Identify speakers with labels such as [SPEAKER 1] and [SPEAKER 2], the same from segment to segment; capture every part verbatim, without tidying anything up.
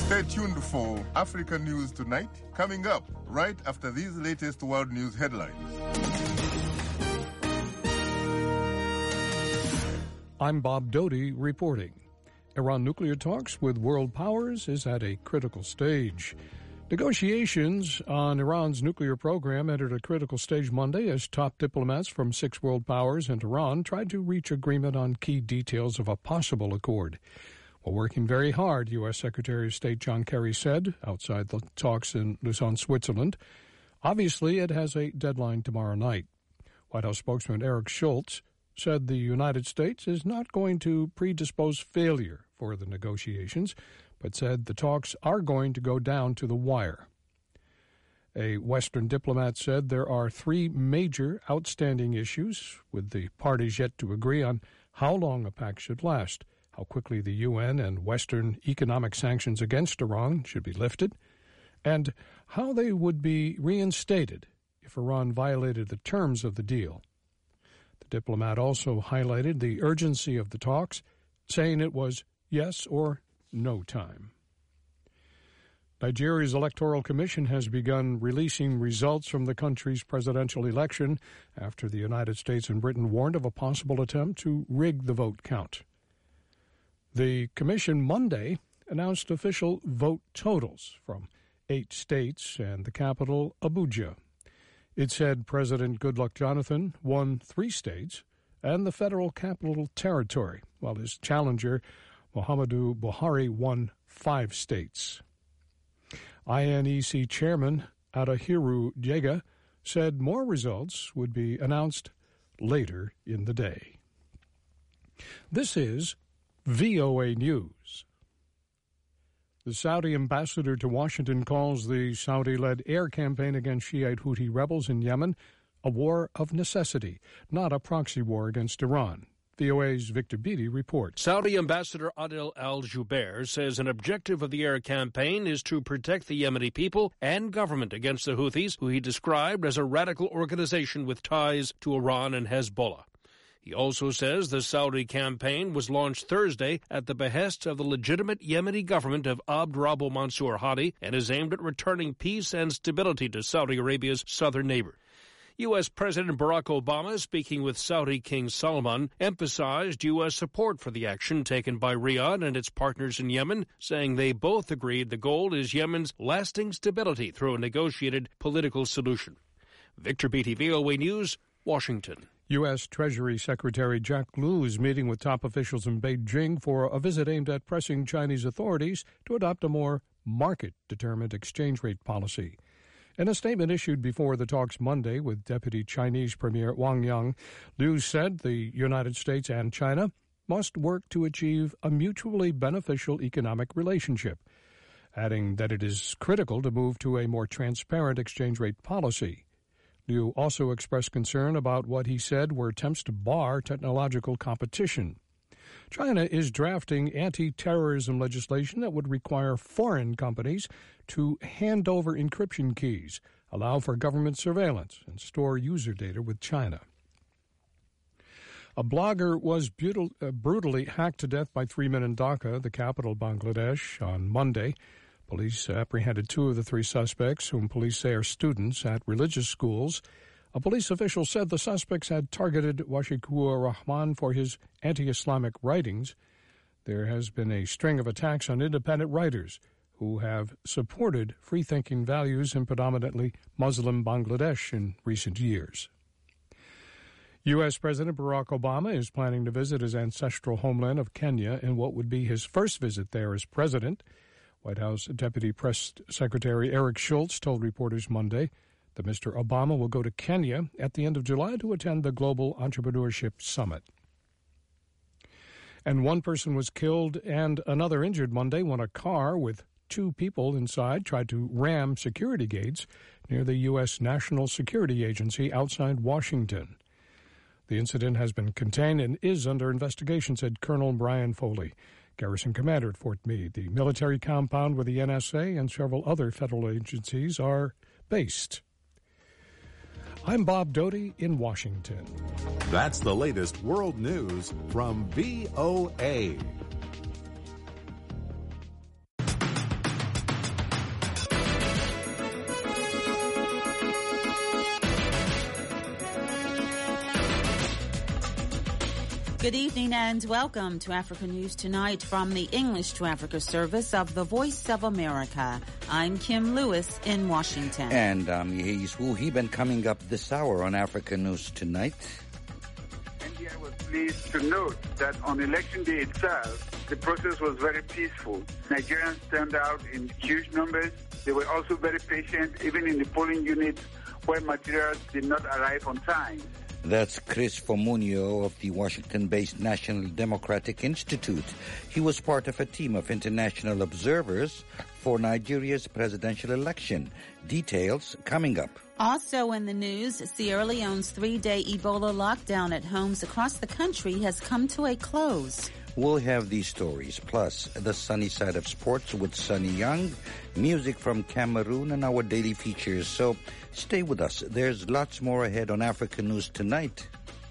[SPEAKER 1] Stay tuned for Africa News Tonight, coming up right after these latest world news headlines.
[SPEAKER 2] I'm Bob Doty reporting. Iran nuclear talks with world powers is at a critical stage. Negotiations on Iran's nuclear program entered a critical stage Monday as top diplomats from six world powers and Iran tried to reach agreement on key details of a possible accord. We're working very hard, U S. Secretary of State John Kerry said outside the talks in Lausanne, Switzerland. Obviously, it has a deadline tomorrow night. White House spokesman Eric Schultz said the United States is not going to predispose failure for the negotiations, but said the talks are going to go down to the wire. A Western diplomat said there are three major outstanding issues, with the parties yet to agree on how long a pact should last, how quickly the U N and Western economic sanctions against Iran should be lifted, and how they would be reinstated if Iran violated the terms of the deal. The diplomat also highlighted the urgency of the talks, saying it was yes or no time. Nigeria's Electoral Commission has begun releasing results from the country's presidential election after the United States and Britain warned of a possible attempt to rig the vote count. The commission Monday announced official vote totals from eight states and the capital, Abuja. It said President Goodluck Jonathan won three states and the Federal Capital Territory, while his challenger, Muhammadu Buhari, won five states. I N E C Chairman Adahiru Jega said more results would be announced later in the day. This is V O A News. The Saudi ambassador to Washington calls the Saudi-led air campaign against Shiite Houthi rebels in Yemen a war of necessity, not a proxy war against Iran. V O A's Victor Beattie reports.
[SPEAKER 3] Saudi Ambassador Adel al-Jubeir says an objective of the air campaign is to protect the Yemeni people and government against the Houthis, who he described as a radical organization with ties to Iran and Hezbollah. He also says the Saudi campaign was launched Thursday at the behest of the legitimate Yemeni government of Abd Rabbu Mansur Hadi and is aimed at returning peace and stability to Saudi Arabia's southern neighbor. U S. President Barack Obama, speaking with Saudi King Salman, emphasized U S support for the action taken by Riyadh and its partners in Yemen, saying they both agreed the goal is Yemen's lasting stability through a negotiated political solution. Victor Beattie, V O A News, Washington.
[SPEAKER 2] U S. Treasury Secretary Jack Lew is meeting with top officials in Beijing for a visit aimed at pressing Chinese authorities to adopt a more market-determined exchange rate policy. In a statement issued before the talks Monday with Deputy Chinese Premier Wang Yang, Liu said the United States and China must work to achieve a mutually beneficial economic relationship, adding that it is critical to move to a more transparent exchange rate policy. Liu also expressed concern about what he said were attempts to bar technological competition. China is drafting anti-terrorism legislation that would require foreign companies to hand over encryption keys, allow for government surveillance, and store user data with China. A blogger was brutal, uh, brutally hacked to death by three men in Dhaka, the capital of Bangladesh, on Monday. Police apprehended two of the three suspects, whom police say are students at religious schools. A police official said the suspects had targeted Washikur Rahman for his anti-Islamic writings. There has been a string of attacks on independent writers who have supported free-thinking values in predominantly Muslim Bangladesh in recent years. U S. President Barack Obama is planning to visit his ancestral homeland of Kenya in what would be his first visit there as president. White House Deputy Press Secretary Eric Schultz told reporters Monday that Mister Obama will go to Kenya at the end of July to attend the Global Entrepreneurship Summit. And one person was killed and another injured Monday when a car with two people inside tried to ram security gates near the U S. National Security Agency outside Washington. The incident has been contained and is under investigation, said Colonel Brian Foley, Garrison Commander at Fort Meade, the military compound where the N S A and several other federal agencies are based. I'm Bob Doty in Washington.
[SPEAKER 4] That's the latest world news from V O A.
[SPEAKER 5] Good evening and welcome to Africa News Tonight from the English to Africa service of the Voice of America. I'm Kim Lewis in Washington.
[SPEAKER 6] And I'm Yehis Wuhib, coming up this hour on Africa News Tonight.
[SPEAKER 7] India was pleased to note that on election day itself, the process was very peaceful. Nigerians turned out in huge numbers. They were also very patient, even in the polling units where materials did not arrive on time.
[SPEAKER 6] That's Chris Fomunio of the Washington-based National Democratic Institute. He was part of a team of international observers for Nigeria's presidential election. Details coming up.
[SPEAKER 5] Also in the news, Sierra Leone's three-day Ebola lockdown at homes across the country has come to a close.
[SPEAKER 6] We'll have these stories, plus the sunny side of sports with Sunny Young, music from Cameroon, and our daily features. So stay with us. There's lots more ahead on Africa News Tonight.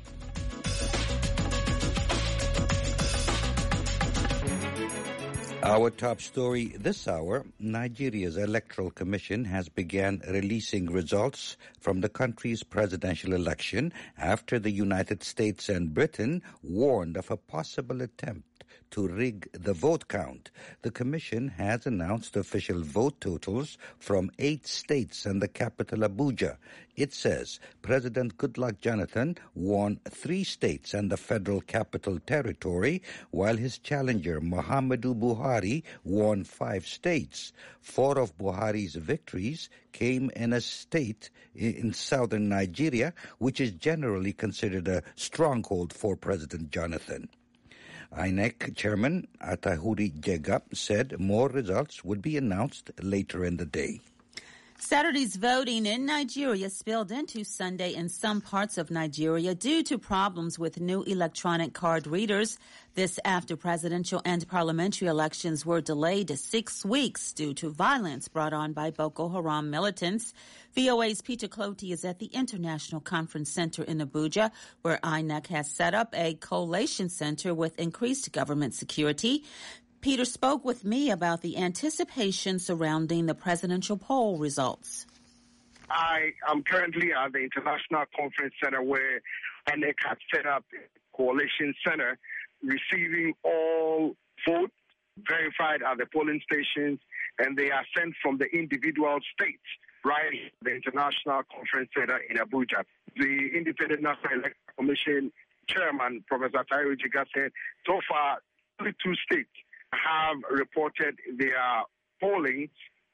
[SPEAKER 6] Our top story this hour, Nigeria's Electoral Commission has begun releasing results from the country's presidential election after the United States and Britain warned of a possible attempt to rig the vote count. The commission has announced official vote totals from eight states and the capital Abuja. It says President Goodluck Jonathan won three states and the Federal Capital Territory, while his challenger Muhammadu Buhari won five states. Four of Buhari's victories came in a state in southern Nigeria, which is generally considered a stronghold for President Jonathan. I N E C Chairman Atahuri Jega said more results would be announced later in the day.
[SPEAKER 5] Saturday's voting in Nigeria spilled into Sunday in some parts of Nigeria due to problems with new electronic card readers. This after presidential and parliamentary elections were delayed six weeks due to violence brought on by Boko Haram militants. V O A's Peter Clotey is at the International Conference Center in Abuja, where I N E C has set up a collation center with increased government security. Peter spoke with me about the anticipation surrounding the presidential poll results.
[SPEAKER 8] I am currently at the International Conference Center where I N E C has set up a coalition center receiving all votes verified at the polling stations, and they are sent from the individual states right at the International Conference Center in Abuja. The Independent National Electoral Commission Chairman, Professor Atahuri Jega, said so far only two states have reported their polling,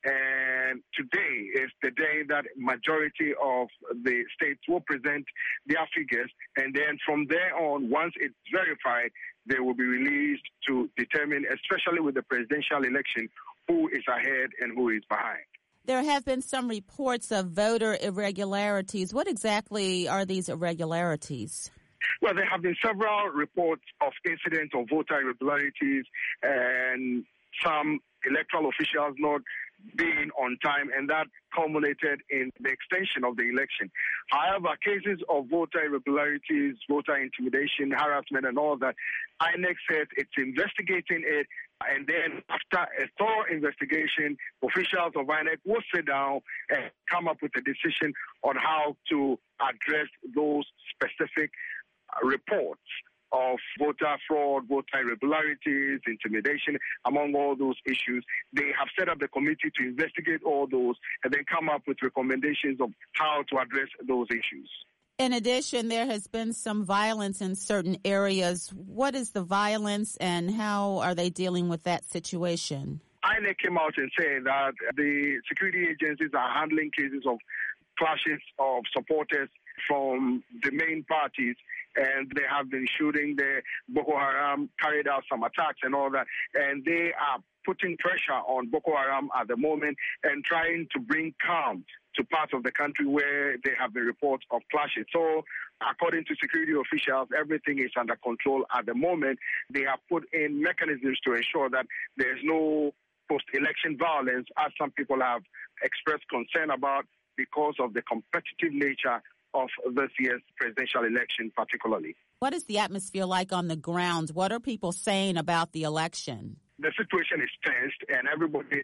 [SPEAKER 8] and today is the day that majority of the states will present their figures, and then from there on, once it's verified, they will be released to determine, especially with the presidential election, who is ahead and who is behind.
[SPEAKER 5] There have been some reports of voter irregularities. What exactly are these irregularities?
[SPEAKER 8] Well, there have been several reports of incidents of voter irregularities and some electoral officials not being on time, and that culminated in the extension of the election. However, cases of voter irregularities, voter intimidation, harassment, and all that, I N E C says it's investigating it, and then after a thorough investigation, officials of I N E C will sit down and come up with a decision on how to address those specific reports of voter fraud, voter irregularities, intimidation, among all those issues. They have set up the committee to investigate all those and then come up with recommendations of how to address those issues.
[SPEAKER 5] In addition, there has been some violence in certain areas. What is the violence and how are they dealing with that situation?
[SPEAKER 8] I N E C came out and said that the security agencies are handling cases of clashes of supporters from the main parties, and they have been shooting. The Boko Haram carried out some attacks and all that, and they are putting pressure on Boko Haram at the moment and trying to bring calm to parts of the country where there have been reports of clashes. So, according to security officials, everything is under control at the moment. They have put in mechanisms to ensure that there's no post-election violence, as some people have expressed concern about because of the competitive nature of this year's presidential election particularly.
[SPEAKER 5] What is the atmosphere like on the ground? What are people saying about the election?
[SPEAKER 8] The situation is tensed, and everybody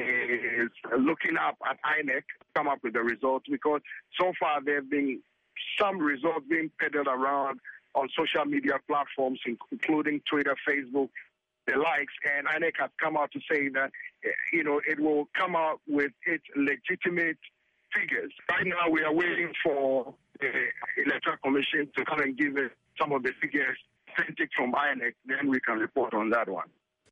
[SPEAKER 8] is looking up at I N E C to come up with the results, because so far there have been some results being peddled around on social media platforms, including Twitter, Facebook, the likes, and I N E C has come out to say that, you know, it will come out with its legitimate figures. Right now, we are waiting for the Electoral Commission to come and give us some of the figures authentic from I N E C. Then we can report on that one.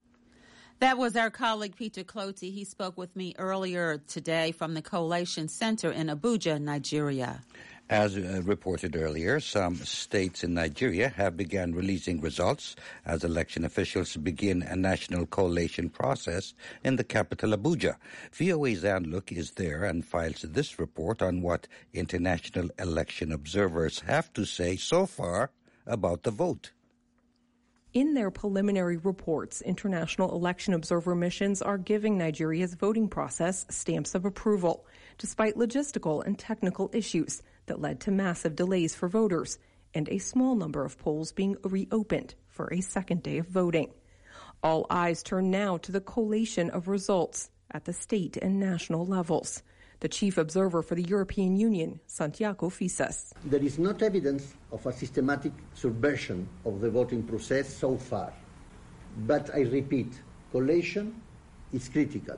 [SPEAKER 5] That was our colleague Peter Clotey. He spoke with me earlier today from the Collation Center in Abuja, Nigeria.
[SPEAKER 6] As uh, reported earlier, some states in Nigeria have begun releasing results as election officials begin a national collation process in the capital, Abuja. V O A's Ann Look is there and files this report on what international election observers have to say so far about the vote.
[SPEAKER 9] In their preliminary reports, international election observer missions are giving Nigeria's voting process stamps of approval, despite logistical and technical issues that led to massive delays for voters and a small number of polls being reopened for a second day of voting. All eyes turn now to the collation of results at the state and national levels. The chief observer for the European Union, Santiago Fisas.
[SPEAKER 10] There is not evidence of a systematic subversion of the voting process so far. But I repeat, collation is critical,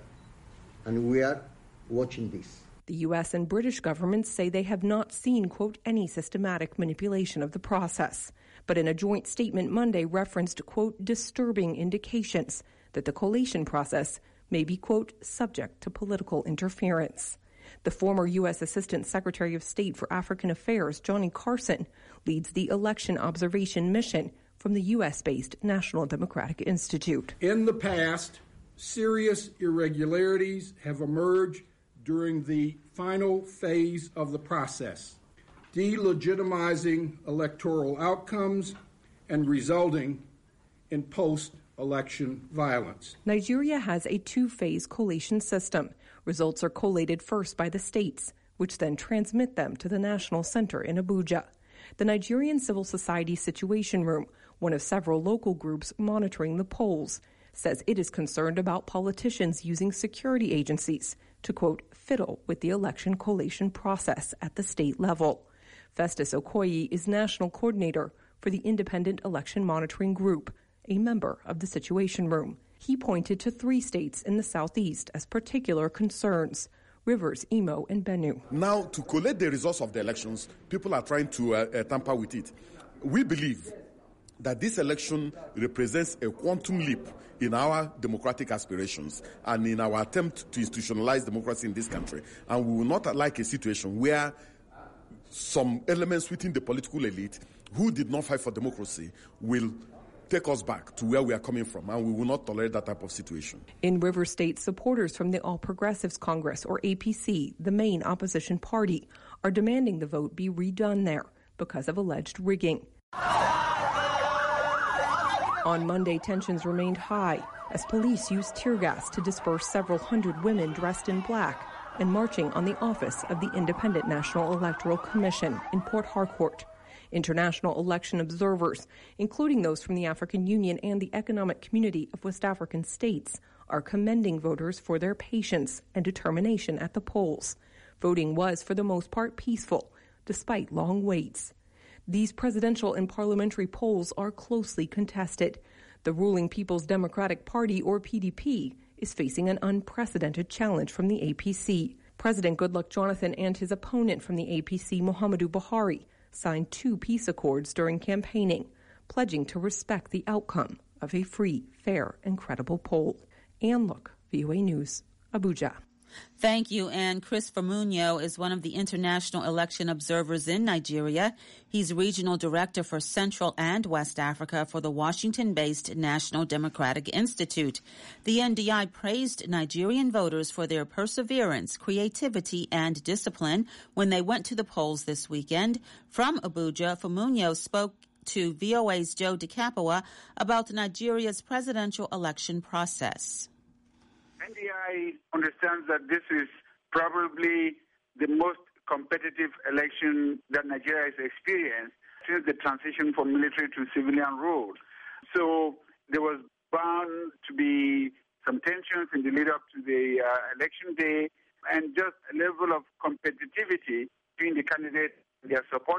[SPEAKER 10] and we are watching this.
[SPEAKER 9] The U S and British governments say they have not seen, quote, any systematic manipulation of the process. But in a joint statement Monday referenced, quote, disturbing indications that the collation process may be, quote, subject to political interference. The former U S Assistant Secretary of State for African Affairs, Johnny Carson, leads the election observation mission from the U S-based National Democratic Institute.
[SPEAKER 11] In the past, serious irregularities have emerged during the final phase of the process, delegitimizing electoral outcomes and resulting in post-election violence.
[SPEAKER 9] Nigeria has a two-phase collation system. Results are collated first by the states, which then transmit them to the National Center in Abuja. The Nigerian Civil Society Situation Room, one of several local groups monitoring the polls, says it is concerned about politicians using security agencies to, quote, fiddle with the election collation process at the state level. Festus Okoye is national coordinator for the Independent Election Monitoring Group, a member of the Situation Room. He pointed to three states in the southeast as particular concerns: Rivers, Imo, and Benue.
[SPEAKER 12] Now, to collate the results of the elections, people are trying to uh, uh, tamper with it. We believe that this election represents a quantum leap in our democratic aspirations and in our attempt to institutionalize democracy in this country. And we will not like a situation where some elements within the political elite who did not fight for democracy will take us back to where we are coming from, and we will not tolerate that type of situation.
[SPEAKER 9] In River State, supporters from the All Progressives Congress, or A P C, the main opposition party, are demanding the vote be redone there because of alleged rigging. On Monday, tensions remained high as police used tear gas to disperse several hundred women dressed in black and marching on the office of the Independent National Electoral Commission in Port Harcourt. International election observers, including those from the African Union and the Economic Community of West African States, are commending voters for their patience and determination at the polls. Voting was, for the most part, peaceful, despite long waits. These presidential and parliamentary polls are closely contested. The ruling People's Democratic Party, or P D P, is facing an unprecedented challenge from the A P C. President Goodluck Jonathan and his opponent from the A P C, Muhammadu Buhari, signed two peace accords during campaigning, pledging to respect the outcome of a free, fair, and credible poll. Ann Look, V O A News, Abuja.
[SPEAKER 5] Thank you. And Christopher Munyo is one of the international election observers in Nigeria. He's regional director for Central and West Africa for the Washington-based National Democratic Institute. The N D I praised Nigerian voters for their perseverance, creativity, and discipline when they went to the polls this weekend. From Abuja, Munyo spoke to V O A's Joe DeCapua about Nigeria's presidential election process.
[SPEAKER 7] N D I understands that this is probably the most competitive election that Nigeria has experienced since the transition from military to civilian rule. So there was bound to be some tensions in the lead up to the uh, election day and just a level of competitivity between the candidates and their supporters.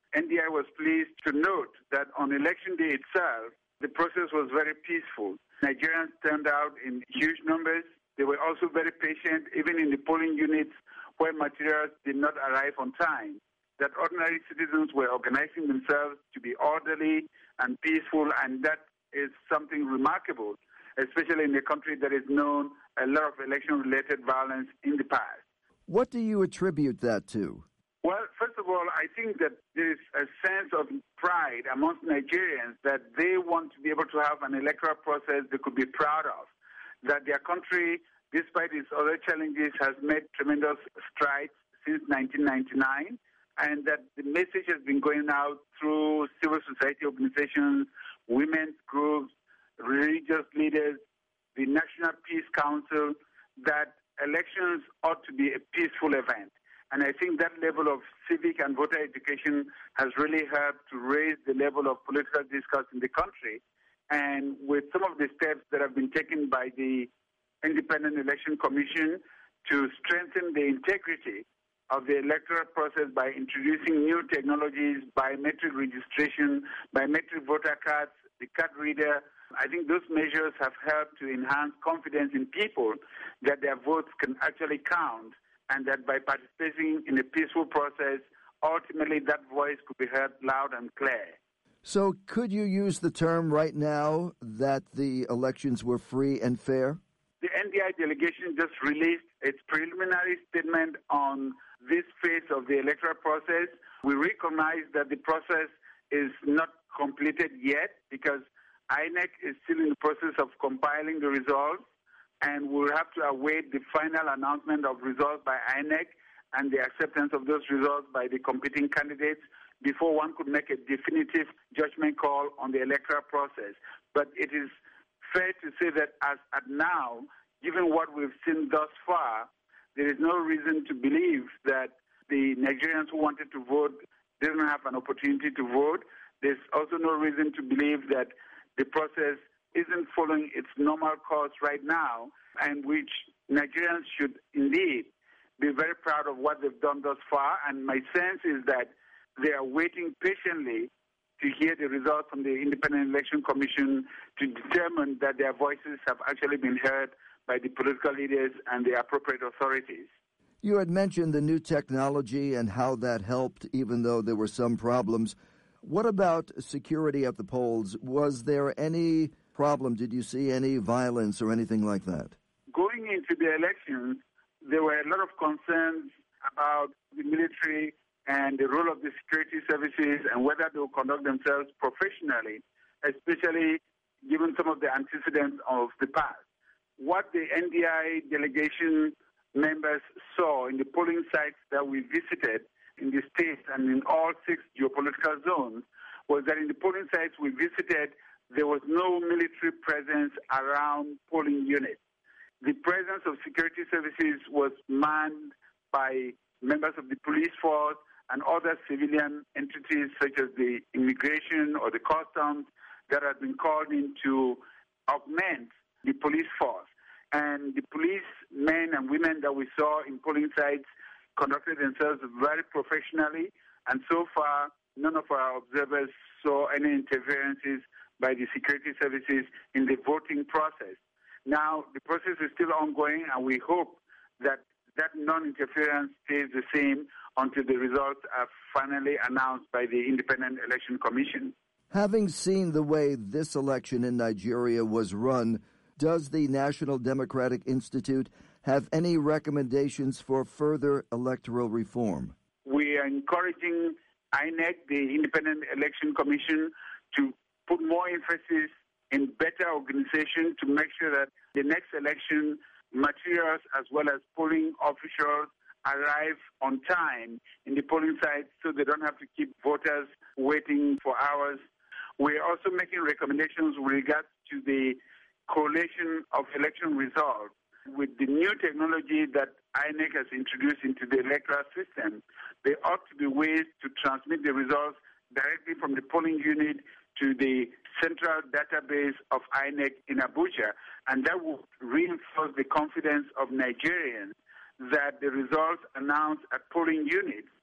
[SPEAKER 7] N D I was pleased to note that on election day itself, the process was very peaceful. Nigerians turned out in huge numbers. They were also very patient, even in the polling units where materials did not arrive on time. That ordinary citizens were organizing themselves to be orderly and peaceful, and that is something remarkable, especially in a country that is known a lot of election-related violence in the past.
[SPEAKER 13] What do you attribute that to?
[SPEAKER 7] Well, first of all, I think that there is a sense of pride amongst Nigerians that they want to be able to have an electoral process they could be proud of, that their country, despite its other challenges, has made tremendous strides since nineteen ninety-nine, and that the message has been going out through civil society organizations, women's groups, religious leaders, the National Peace Council, that elections ought to be a peaceful event. And I think that level of civic and voter education has really helped to raise the level of political discourse in the country. And with some of the steps that have been taken by the Independent Election Commission to strengthen the integrity of the electoral process by introducing new technologies, biometric registration, biometric voter cards, the card reader, I think those measures have helped to enhance confidence in people that their votes can actually count, and that by participating in a peaceful process, ultimately that voice could be heard loud and clear.
[SPEAKER 13] So could you use the term right now that the elections were free and fair?
[SPEAKER 7] The N D I delegation just released its preliminary statement on this phase of the electoral process. We recognize that the process is not completed yet because I N E C is still in the process of compiling the results, and we'll have to await the final announcement of results by I N E C and the acceptance of those results by the competing candidates before one could make a definitive judgment call on the electoral process. But it is fair to say that as at now, given what we've seen thus far, there is no reason to believe that the Nigerians who wanted to vote didn't have an opportunity to vote. There's also no reason to believe that the process isn't following its normal course right now, and which Nigerians should indeed be very proud of what they've done thus far. And my sense is that they are waiting patiently to hear the results from the Independent Election Commission to determine that their voices have actually been heard by the political leaders and the appropriate authorities.
[SPEAKER 13] You had mentioned the new technology and how that helped, even though there were some problems. What about security at the polls? Was there any problem? Did you see any violence or anything like that?
[SPEAKER 7] Going into the elections, there were a lot of concerns about the military and the role of the security services and whether they will conduct themselves professionally, especially given some of the antecedents of the past. What the N D I delegation members saw in the polling sites that we visited in the states and in all six geopolitical zones was that in the polling sites we visited, there was no military presence around polling units. The presence of security services was manned by members of the police force and other civilian entities such as the immigration or the customs that had been called in to augment the police force. And the police men and women that we saw in polling sites conducted themselves very professionally, and so far none of our observers saw any interferences by the security services in the voting process. Now, the process is still ongoing, and we hope that that non-interference stays the same until the results are finally announced by the Independent Election Commission.
[SPEAKER 13] Having seen the way this election in Nigeria was run, does the National Democratic Institute have any recommendations for further electoral reform?
[SPEAKER 7] We are encouraging I N E C, the Independent Election Commission, to put more emphasis in better organization to make sure that the next election materials as well as polling officials arrive on time in the polling sites so they don't have to keep voters waiting for hours. We're also making recommendations with regards to the collation of election results. With the new technology that I N E C has introduced into the electoral system, there ought to be ways to transmit the results directly from the polling unit to the central database of I N E C in Abuja, and that will reinforce the confidence of Nigerians that the results announced at polling units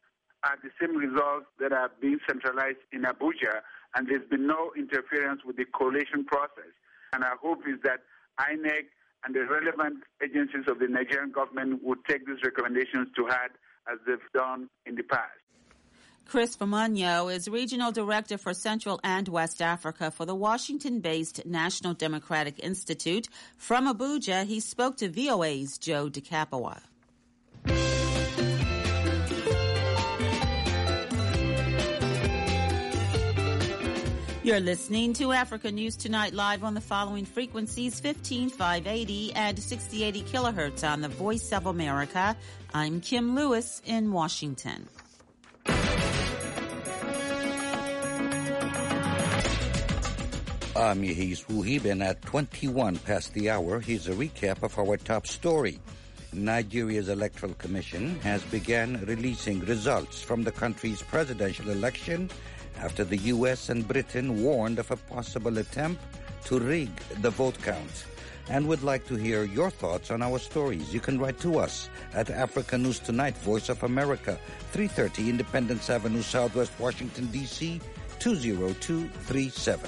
[SPEAKER 7] are the same results that are being centralized in Abuja, and there's been no interference with the collation process. And our hope is that I N E C and the relevant agencies of the Nigerian government would take these recommendations to heart as they've done in the past.
[SPEAKER 5] Chris Famonyo is Regional Director for Central and West Africa for the Washington-based National Democratic Institute. From Abuja, he spoke to V O A's Joe DeCapoa. You're listening to Africa News Tonight live on the following frequencies: fifteen five eighty and sixty eighty kilohertz on the Voice of America. I'm Kim Lewis in Washington.
[SPEAKER 6] I'm Yehiz Wuhib, and at twenty-one past the hour, here's a recap of our top story. Nigeria's Electoral Commission has begun releasing results from the country's presidential election after the U S and Britain warned of a possible attempt to rig the vote count. And would like to hear your thoughts on our stories. You can write to us at Africa News Tonight, Voice of America, three thirty Independence Avenue, Southwest Washington, D C, two zero two three seven.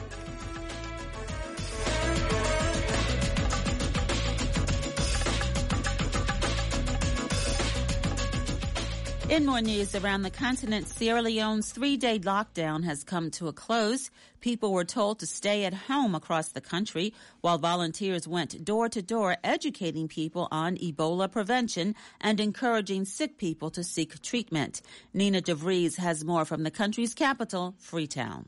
[SPEAKER 5] In more news around the continent, Sierra Leone's three-day lockdown has come to a close. People were told to stay at home across the country while volunteers went door-to-door educating people on Ebola prevention and encouraging sick people to seek treatment. Nina DeVries has more from the country's capital, Freetown.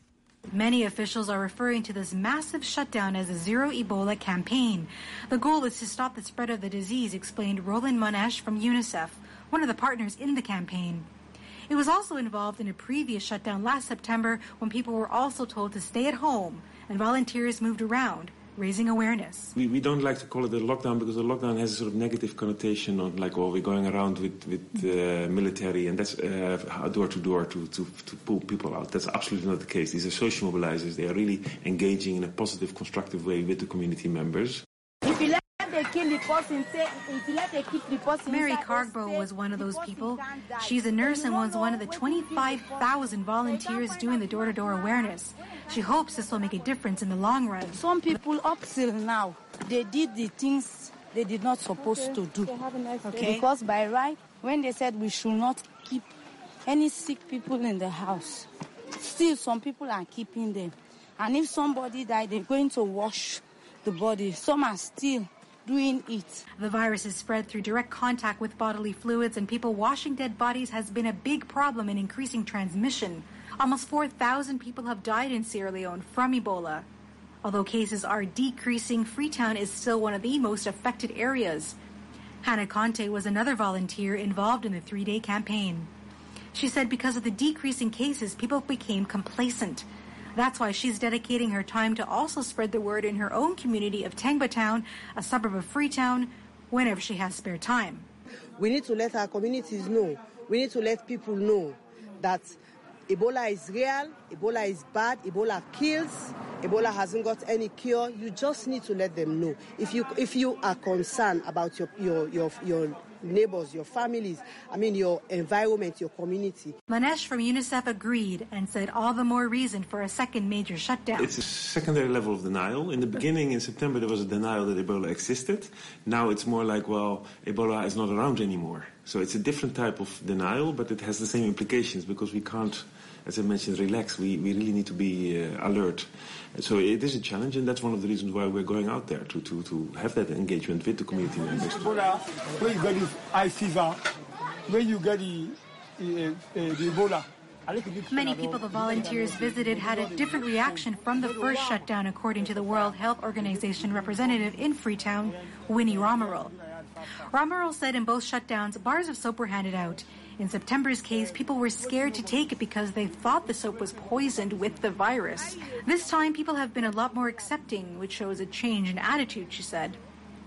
[SPEAKER 14] Many officials are referring to this massive shutdown as a zero Ebola campaign. The goal is to stop the spread of the disease, explained Roland Monash from UNICEF, one of the partners in the campaign. It was also involved in a previous shutdown last September when people were also told to stay at home and volunteers moved around, raising awareness.
[SPEAKER 15] We, we don't like to call it a lockdown because a lockdown has a sort of negative connotation on like, oh, we're going around with, with uh, military and that's uh, door to door to, to, to pull people out. That's absolutely not the case. These are social mobilizers. They are really engaging in a positive, constructive way with the community members.
[SPEAKER 14] If you let they kill the person, if you let they keep the person. Mary Cargbo was one of those people. She's a nurse and was one of the twenty-five thousand volunteers doing the door-to-door awareness. She hopes this will make a difference in the long run.
[SPEAKER 16] Some people up till now, they did the things they did not supposed to do. Okay. Because by right, when they said we should not keep any sick people in the house, still some people are keeping them. And if somebody died, they're going to wash the body. Some are still doing it.
[SPEAKER 14] The virus is spread through direct contact with bodily fluids, and people washing dead bodies has been a big problem in increasing transmission. Almost four thousand people have died in Sierra Leone from Ebola. Although cases are decreasing, Freetown is still one of the most affected areas. Hannah Conte was another volunteer involved in the three-day campaign. She said because of the decreasing cases, people became complacent. That's why she's dedicating her time to also spread the word in her own community of Tengba Town, a suburb of Freetown, whenever she has spare time.
[SPEAKER 17] We need to let our communities know. We need to let people know that Ebola is real, Ebola is bad, Ebola kills, Ebola hasn't got any cure. You just need to let them know. If you if you are concerned about your your your, your neighbors, your families, I mean your environment, your community.
[SPEAKER 14] Manesh from UNICEF agreed and said all the more reason for a second major shutdown.
[SPEAKER 15] It's a secondary level of denial. In the beginning, in September, there was a denial that Ebola existed. Now it's more like, well, Ebola is not around anymore. So it's a different type of denial, but it has the same implications because we can't, as I mentioned, relax. We, we really need to be uh, alert. So it is a challenge, and that's one of the reasons why we're going out there, to, to, to have that engagement with the community members.
[SPEAKER 18] Ebola, when you get the eye fever, when you get the, uh, uh, the Ebola.
[SPEAKER 14] Many people the volunteers visited had a different reaction from the first shutdown, according to the World Health Organization representative in Freetown, Winnie Romeril. Romeril said in both shutdowns, bars of soap were handed out. In September's case, people were scared to take it because they thought the soap was poisoned with the virus. This time, people have been a lot more accepting, which shows a change in attitude, she said.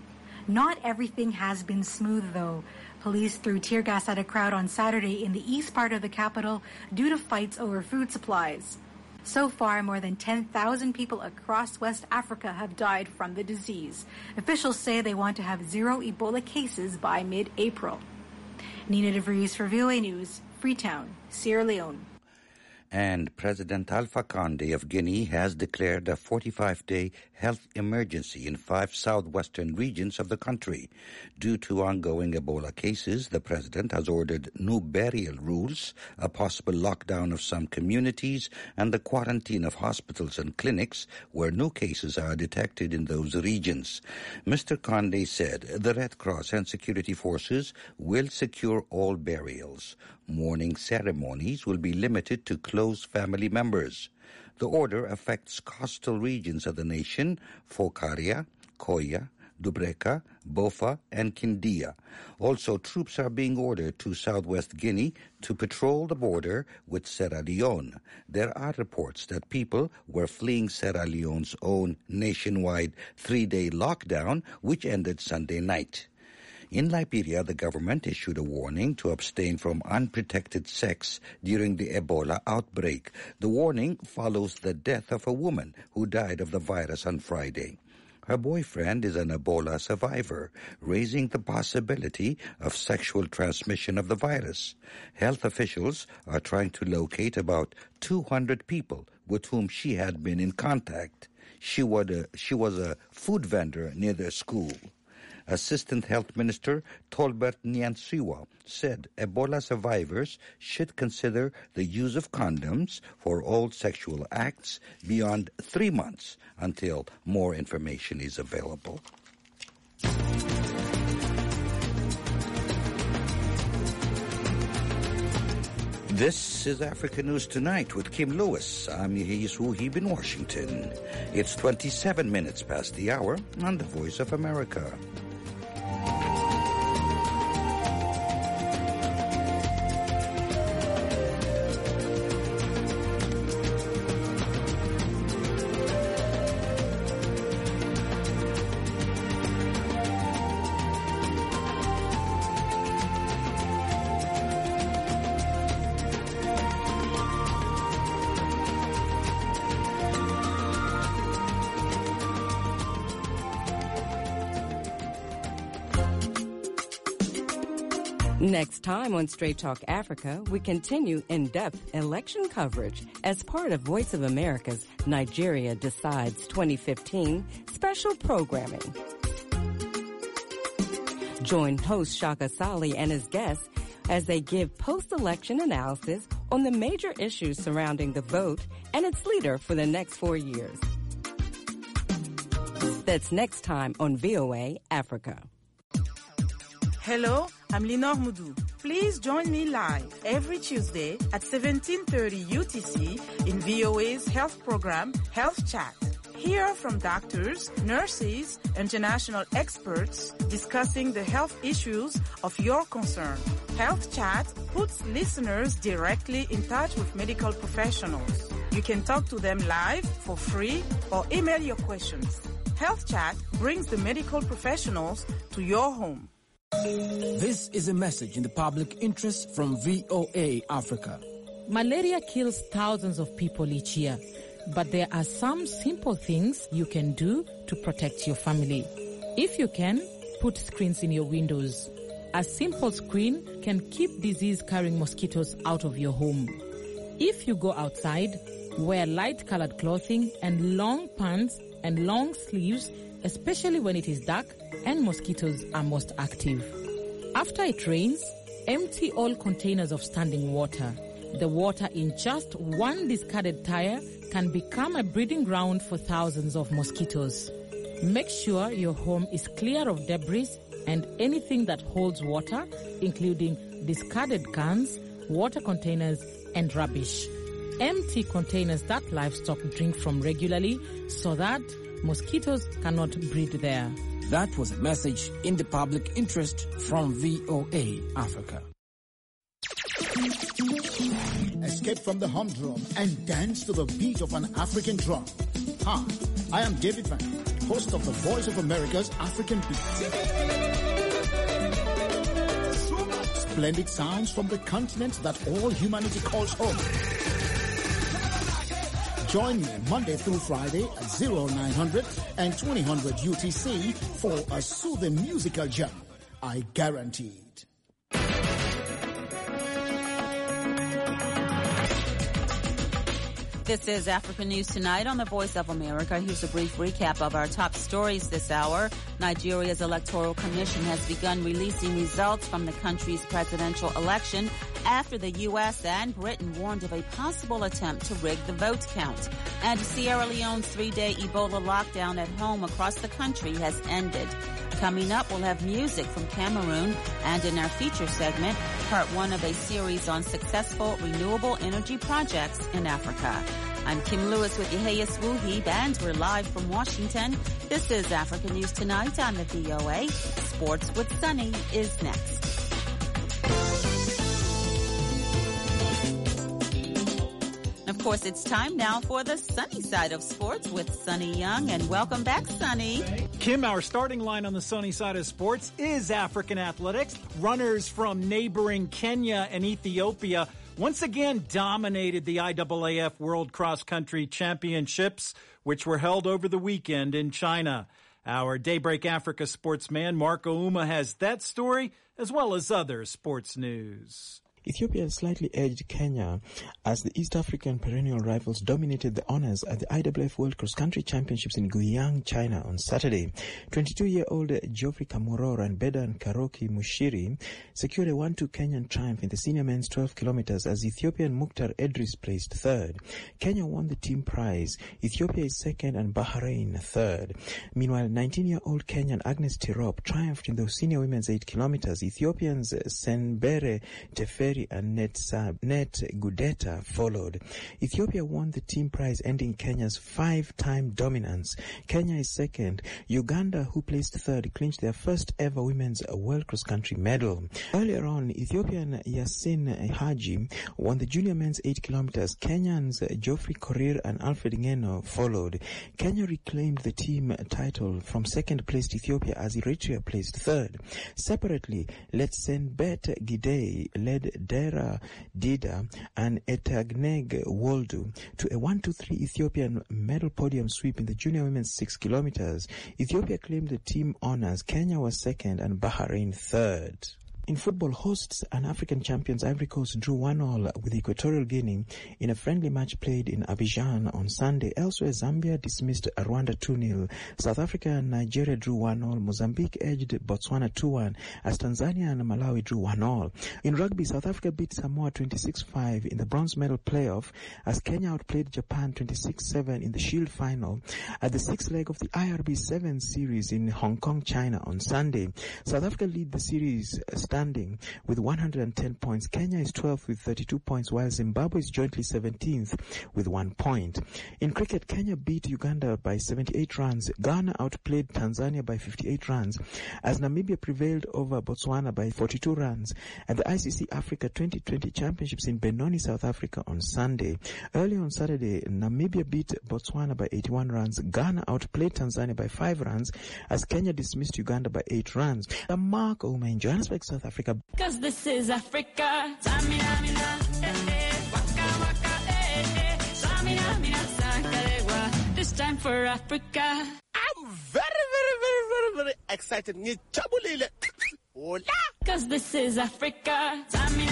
[SPEAKER 14] Not everything has been smooth, though. Police threw tear gas at a crowd on Saturday in the east part of the capital due to fights over food supplies. So far, more than ten thousand people across West Africa have died from the disease. Officials say they want to have zero Ebola cases by mid-April. Nina DeVries for V O A News, Freetown, Sierra Leone.
[SPEAKER 6] And President Alpha Conde of Guinea has declared a forty-five day health emergency in five southwestern regions of the country. Due to ongoing Ebola cases, the president has ordered new burial rules, a possible lockdown of some communities, and the quarantine of hospitals and clinics where new cases are detected in those regions. Mister Conde said the Red Cross and security forces will secure all burials. Mourning ceremonies will be limited to close family members. The order affects coastal regions of the nation, Fokaria, Koya, Dubreka, Bofa, and Kindia. Also, troops are being ordered to southwest Guinea to patrol the border with Sierra Leone. There are reports that people were fleeing Sierra Leone's own nationwide three-day lockdown, which ended Sunday night. In Liberia, the government issued a warning to abstain from unprotected sex during the Ebola outbreak. The warning follows the death of a woman who died of the virus on Friday. Her boyfriend is an Ebola survivor, raising the possibility of sexual transmission of the virus. Health officials are trying to locate about two hundred people with whom she had been in contact. She was a, she was a food vendor near their school. Assistant Health Minister Tolbert Nyansiwa said Ebola survivors should consider the use of condoms for all sexual acts beyond three months until more information is available. This is Africa News Tonight with Kim Lewis. I'm Yehis Wuhib in Washington. It's twenty-seven minutes past the hour on the Voice of America.
[SPEAKER 19] Next time on Straight Talk Africa, we continue in-depth election coverage as part of Voice of America's Nigeria Decides twenty fifteen special programming. Join host Shaka Sali and his guests as they give post-election analysis on the major issues surrounding the vote and its leader for the next four years. That's next time on V O A Africa.
[SPEAKER 20] Hello, I'm Lenore Moudou. Please join me live every Tuesday at seventeen thirty U T C in V O A's health program, Health Chat. Hear from doctors, nurses, international experts discussing the health issues of your concern. Health Chat puts listeners directly in touch with medical professionals. You can talk to them live for free or email your questions. Health Chat brings the medical professionals to your home.
[SPEAKER 21] This is a message in the public interest from V O A Africa.
[SPEAKER 22] Malaria kills thousands of people each year, but there are some simple things you can do to protect your family. If you can, put screens in your windows. A simple screen can keep disease-carrying mosquitoes out of your home. If you go outside, wear light-colored clothing and long pants and long sleeves, especially when it is dark and mosquitoes are most active. After it rains, empty all containers of standing water. The water in just one discarded tire can become a breeding ground for thousands of mosquitoes. Make sure your home is clear of debris and anything that holds water, including discarded cans, water containers, and rubbish. Empty containers that livestock drink from regularly so that mosquitoes cannot breed there.
[SPEAKER 21] That was a message in the public interest from V O A Africa.
[SPEAKER 23] Escape from the humdrum and dance to the beat of an African drum. Hi, I am David Van, host of the Voice of America's African Beat. Splendid sounds from the continent that all humanity calls home. Join me Monday through Friday at oh nine hundred and twenty hundred U T C for a soothing musical jam. I guarantee it.
[SPEAKER 5] This is Africa News Tonight on the Voice of America. Here's a brief recap of our top stories this hour. Nigeria's Electoral Commission has begun releasing results from the country's presidential election after the U S and Britain warned of a possible attempt to rig the vote count. And Sierra Leone's three-day Ebola lockdown at home across the country has ended. Coming up, we'll have music from Cameroon, and in our feature segment, part one of a series on successful renewable energy projects in Africa. I'm Kim Lewis with Yeheyas Wuhib, and we're live from Washington. This is Africa News Tonight on the V O A. Sports with Sunny is next. Of course, it's time now for the sunny side of sports with Sunny Young, and welcome back, Sunny.
[SPEAKER 1] Kim, our starting line on the sunny side of sports is African athletics. Runners from neighboring Kenya and Ethiopia once again dominated the I A A F World Cross Country Championships, which were held over the weekend in China. Our Daybreak Africa sportsman, Marco Uma, has that story as well as other sports news.
[SPEAKER 2] Ethiopia slightly edged Kenya as the East African perennial rivals dominated the honors at the I A A F World Cross Country Championships in Guiyang, China on Saturday. twenty-two-year-old Geoffrey Kamworor and Bedan Karoki Mushiri secured a one two Kenyan triumph in the senior men's twelve kilometers as Ethiopian Mukhtar Edris placed third. Kenya won the team prize. Ethiopia is second and Bahrain third. Meanwhile, nineteen-year-old Kenyan Agnes Tirop triumphed in the senior women's eight kilometers. Ethiopians Senbere Teferi and Net, Sab, Net Gudeta followed. Ethiopia won the team prize, ending Kenya's five-time dominance. Kenya is second. Uganda, who placed third, clinched their first ever women's World Cross Country medal. Earlier on, Ethiopian Yasin Haji won the junior men's eight kilometers. Kenyans Geoffrey Korir and Alfred Ngeno followed. Kenya reclaimed the team title from second-placed Ethiopia as Eritrea placed third. Separately, Letsenbet Gidey led Dera Dida and Etagneg Woldu to a one two three Ethiopian medal podium sweep in the junior women's six kilometers. Ethiopia claimed the team honors. Kenya was second and Bahrain third. In football, hosts and African champions Ivory Coast drew one all with Equatorial Guinea in a friendly match played in Abidjan on Sunday. Elsewhere, Zambia dismissed Rwanda two nil. South Africa and Nigeria drew one all. Mozambique edged Botswana two one as Tanzania and Malawi drew one all. In rugby, South Africa beat Samoa twenty-six five in the bronze medal playoff as Kenya outplayed Japan twenty-six seven in the Shield final at the sixth leg of the I R B seven series in Hong Kong, China on Sunday. South Africa lead the series standing with one hundred ten points. Kenya is twelfth with thirty-two points, while Zimbabwe is jointly seventeenth with one point. In cricket, Kenya beat Uganda by seventy-eight runs. Ghana outplayed Tanzania by fifty-eight runs as Namibia prevailed over Botswana by forty-two runs at the I C C Africa twenty twenty Championships in Benoni, South Africa on Sunday. Early on Saturday, Namibia beat Botswana by eighty-one runs. Ghana outplayed Tanzania by five runs as Kenya dismissed Uganda by eight runs. The Mark Oma in Johannesburg, South Africa.
[SPEAKER 3] Cause this is Africa. This time for Africa.
[SPEAKER 24] I'm very, very, very, very, very excited. Hola.
[SPEAKER 3] Cause this is Africa.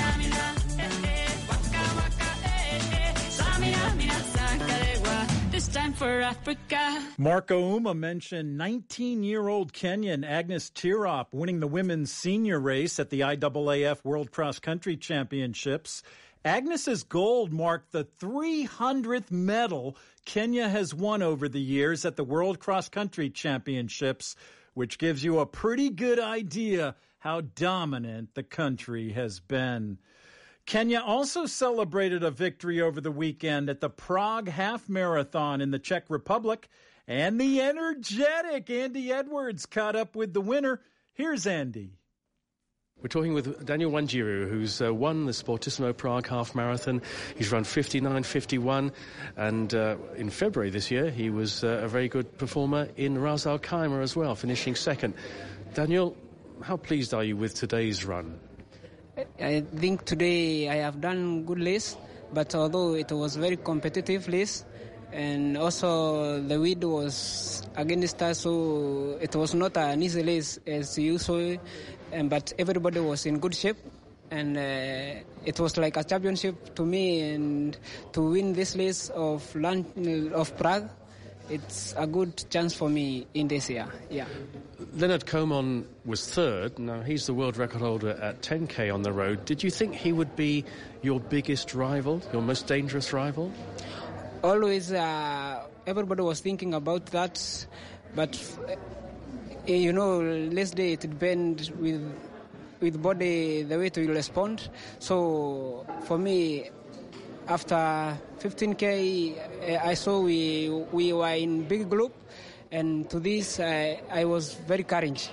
[SPEAKER 3] This time for Africa.
[SPEAKER 1] Marco Uma mentioned nineteen-year-old Kenyan Agnes Tirop winning the women's senior race at the I A A F World Cross Country Championships. Agnes's gold marked the three hundredth medal Kenya has won over the years at the World Cross Country Championships, which gives you a pretty good idea how dominant the country has been. Kenya also celebrated a victory over the weekend at the Prague Half Marathon in the Czech Republic, and the energetic Andy Edwards caught up with the winner. Here's Andy.
[SPEAKER 25] We're talking with Daniel Wanjiru, who's uh, won the Sportissimo Prague Half Marathon. He's run fifty-nine fifty-one, and uh, in February this year, he was uh, a very good performer in Ras Al Khaimah as well, finishing second. Daniel, how pleased are you with today's run?
[SPEAKER 26] I think today I have done good race, but although it was very competitive race, and also the wind was against us, so it was not an easy race as usual, and, but everybody was in good shape. and uh, it was like a championship to me, and to win this race of Lon- of Prague, it's a good chance for me in this year. Yeah.
[SPEAKER 25] Leonard Coman was third. Now he's the world record holder at ten K on the road. Did you think he would be your biggest rival, your most dangerous rival?
[SPEAKER 26] Always, uh, everybody was thinking about that, but uh, you know, last day it depends with with body the way to respond. So for me, after fifteen K, I saw we we were in big group, and to this I, I was very courage.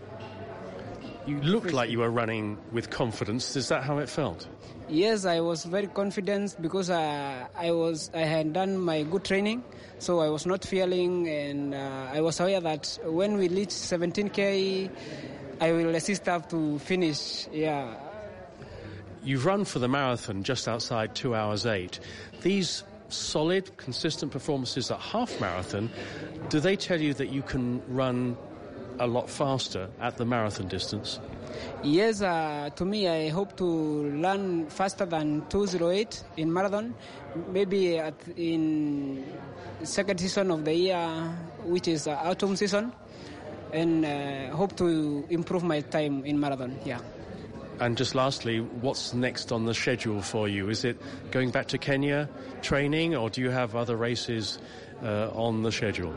[SPEAKER 25] You looked like you were running with confidence. Is that how it felt?
[SPEAKER 26] Yes, I was very confident because uh, I was I had done my good training, so I was not feeling, and uh, I was aware that when we reach seventeen K, I will assist up to finish. Yeah.
[SPEAKER 25] You've run for the marathon just outside two hours eight. These solid, consistent performances at half marathon, do they tell you that you can run a lot faster at the marathon distance?
[SPEAKER 26] Yes, uh, to me, I hope to run faster than two oh eight in marathon, maybe at, in second season of the year, which is uh, autumn season, and uh, hope to improve my time in marathon, yeah.
[SPEAKER 25] And just lastly, what's next on the schedule for you? Is it going back to Kenya, training, or do you have other races uh, on the schedule?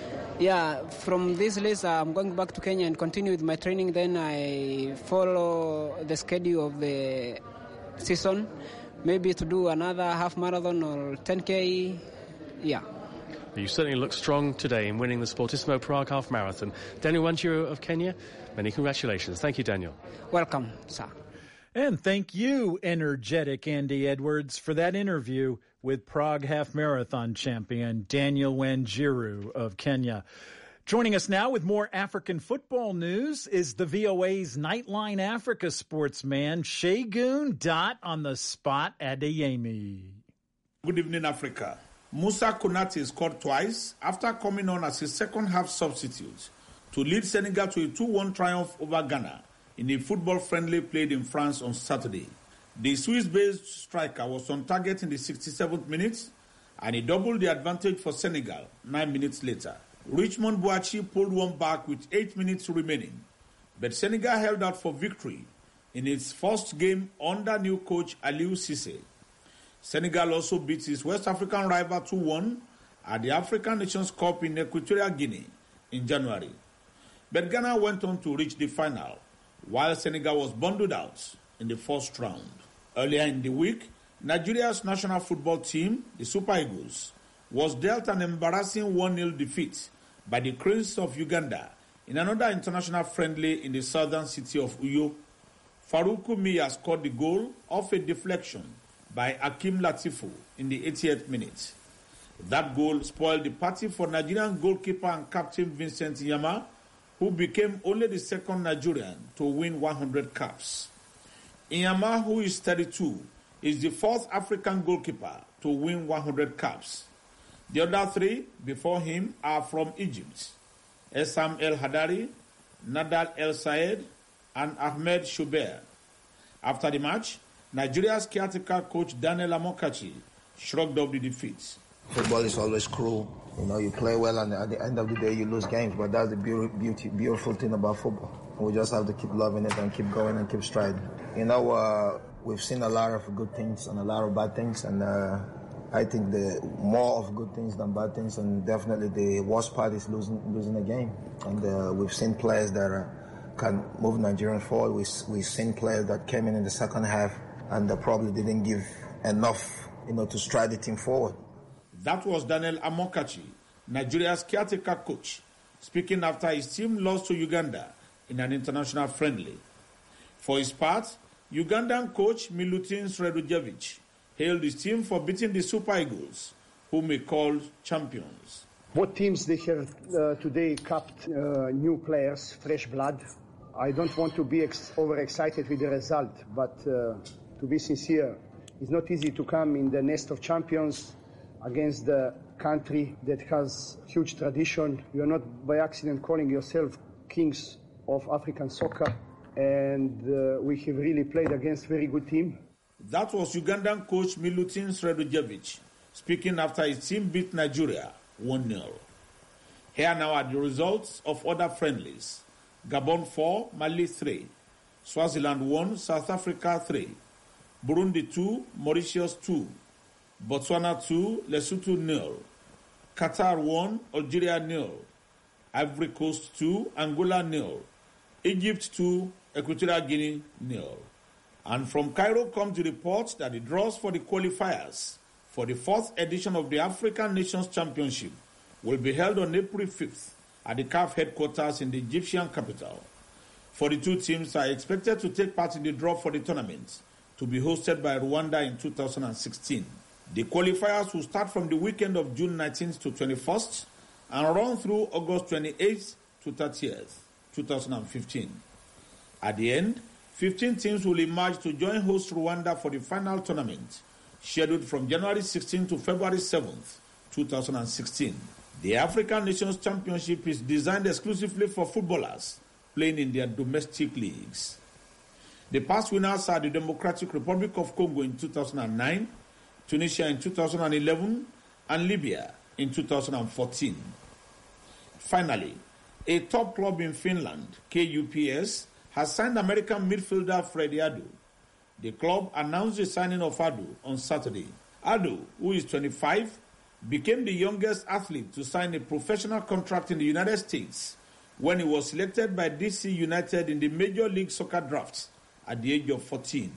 [SPEAKER 26] Yeah, from this list, uh, I'm going back to Kenya and continue with my training. Then I follow the schedule of the season, maybe to do another half marathon or ten K. Yeah.
[SPEAKER 25] You certainly look strong today in winning the Sportissimo Prague Half Marathon. Daniel Wanjiru of Kenya, many congratulations. Thank you, Daniel.
[SPEAKER 26] Welcome, sir.
[SPEAKER 1] And thank you, energetic Andy Edwards, for that interview with Prague Half Marathon champion Daniel Wanjiru of Kenya. Joining us now with more African football news is the V O A's Nightline Africa sportsman, Segun Dot on the spot Adeyemi.
[SPEAKER 4] Good evening, Africa. Musa Konate scored twice after coming on as a second-half substitute to lead Senegal to a two one triumph over Ghana in a football friendly played in France on Saturday. The Swiss-based striker was on target in the sixty-seventh minute, and he doubled the advantage for Senegal nine minutes later. Richmond Bouachi pulled one back with eight minutes remaining, but Senegal held out for victory in its first game under new coach Aliou Cissé. Senegal also beat his West African rival two one at the African Nations Cup in Equatorial Guinea in January. But Ghana went on to reach the final, while Senegal was bundled out in the first round. Earlier in the week, Nigeria's national football team, the Super Eagles, was dealt an embarrassing one nil defeat by the Cranes of Uganda in another international friendly in the southern city of Uyo. Farouku Miya scored the goal off a deflection by Akim Latifu in the eightieth minute. That goal spoiled the party for Nigerian goalkeeper and captain Vincent Yama, who became only the second Nigerian to win one hundred caps. Yama, who is thirty-two, is the fourth African goalkeeper to win one hundred caps. The other three before him are from Egypt: Essam El Hadari, Nadal El Sayed, and Ahmed Shuber. After the match, Nigeria's caretaker coach Daniel Amokachi shrugged off the defeat.
[SPEAKER 8] Football is always cruel. You know, you play well, and at the end of the day, you lose games. But that's the beauty, beautiful thing about football. We just have to keep loving it and keep going and keep striding. You know, uh, we've seen a lot of good things and a lot of bad things, and uh, I think the more of good things than bad things, and definitely the worst part is losing losing a game. And uh, we've seen players that uh, can move Nigerians forward. We, we've seen players that came in in the second half and uh, probably didn't give enough, you know, to stride the team forward.
[SPEAKER 4] That was Daniel Amokachi, Nigeria's caretaker coach, speaking after his team lost to Uganda in an international friendly. For his part, Ugandan coach Milutin Sredojevic hailed his team for beating the Super Eagles, whom he called champions.
[SPEAKER 9] Both teams, they have uh, today capped uh, new players, fresh blood. I don't want to be ex- overexcited with the result, but uh, to be sincere, it's not easy to come in the nest of champions against the country that has huge tradition. You are not by accident calling yourself kings of African soccer. and uh, we have really played against very good team.
[SPEAKER 4] That was Ugandan coach Milutin Sredojevic speaking after his team beat Nigeria one nil. Here now are the results of other friendlies. Gabon four, Mali three. Swaziland one, South Africa three. Burundi two, Mauritius two. Botswana two, Lesotho nil. Qatar one, Algeria nil. Ivory Coast two, Angola nil. Egypt two, Equatorial Guinea nil. And from Cairo comes the report that the draws for the qualifiers for the fourth edition of the African Nations Championship will be held on April fifth at the C A F headquarters in the Egyptian capital. forty-two teams are expected to take part in the draw for the tournament, to be hosted by Rwanda in two thousand sixteen. The qualifiers will start from the weekend of June nineteenth to twenty-first and run through August twenty-eighth to thirtieth, two thousand fifteen. At the end, fifteen teams will emerge to join host Rwanda for the final tournament, scheduled from January sixteenth to February seventh, two thousand sixteen. The African Nations Championship is designed exclusively for footballers playing in their domestic leagues. The past winners are the Democratic Republic of Congo in two thousand nine, Tunisia in two thousand eleven, and Libya in two thousand fourteen. Finally, a top club in Finland, K U P S, has signed American midfielder Freddie Adu. The club announced the signing of Adu on Saturday. Adu, who is twenty-five, became the youngest athlete to sign a professional contract in the United States when he was selected by D C United in the Major League Soccer draft at the age of fourteen.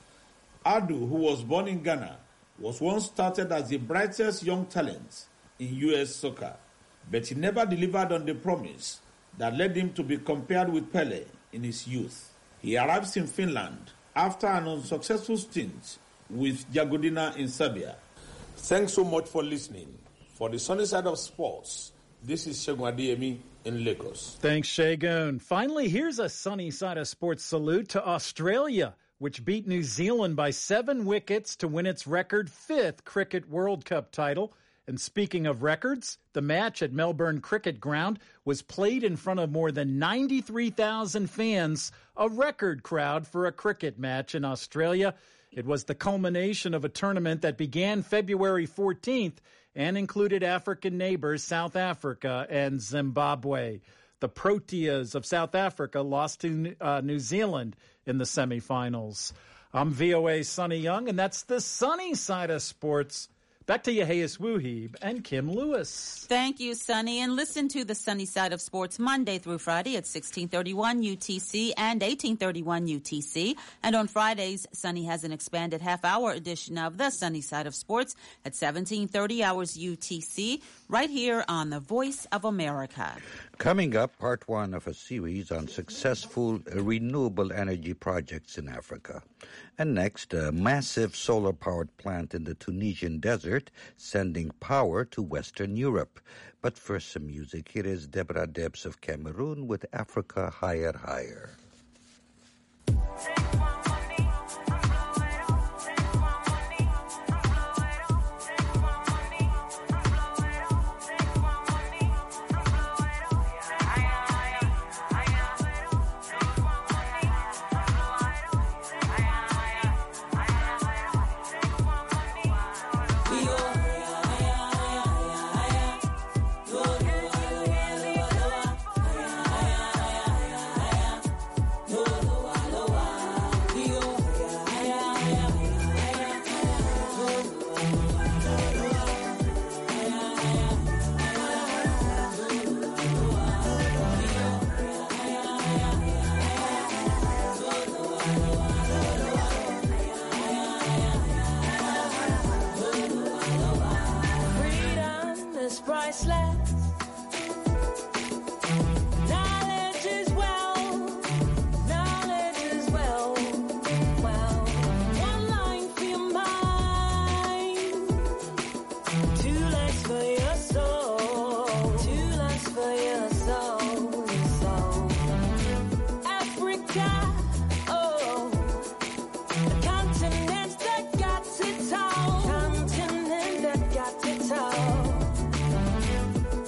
[SPEAKER 4] Adu, who was born in Ghana, was once started as the brightest young talent in U S soccer, but he never delivered on the promise that led him to be compared with Pele in his youth. He arrives in Finland after an unsuccessful stint with Jagodina in Serbia. Thanks so much for listening. For the sunny side of sports, this is Segun Adeyemi in Lagos.
[SPEAKER 1] Thanks, Segun. Finally, here's a sunny side of sports salute to Australia, which beat New Zealand by seven wickets to win its record fifth Cricket World Cup title. And speaking of records, the match at Melbourne Cricket Ground was played in front of more than ninety-three thousand fans, a record crowd for a cricket match in Australia. It was the culmination of a tournament that began February fourteenth and included African neighbors South Africa and Zimbabwe. The Proteas of South Africa lost to uh, New Zealand in the semifinals. I'm V O A's Sonny Young, and that's the sunny side of sports. Back to Yehias Wuhib and Kim Lewis.
[SPEAKER 5] Thank you, Sonny. And listen to the Sunny Side of Sports Monday through Friday at sixteen thirty-one U T C and eighteen thirty-one U T C. And on Fridays, Sonny has an expanded half-hour edition of the Sunny Side of Sports at seventeen thirty hours U T C, right here on the Voice of America.
[SPEAKER 6] Coming up, part one of a series on successful renewable energy projects in Africa. And next, a massive solar-powered plant in the Tunisian desert sending power to Western Europe. But first, some music. Here is Deborah Debs of Cameroon with Africa Higher Higher.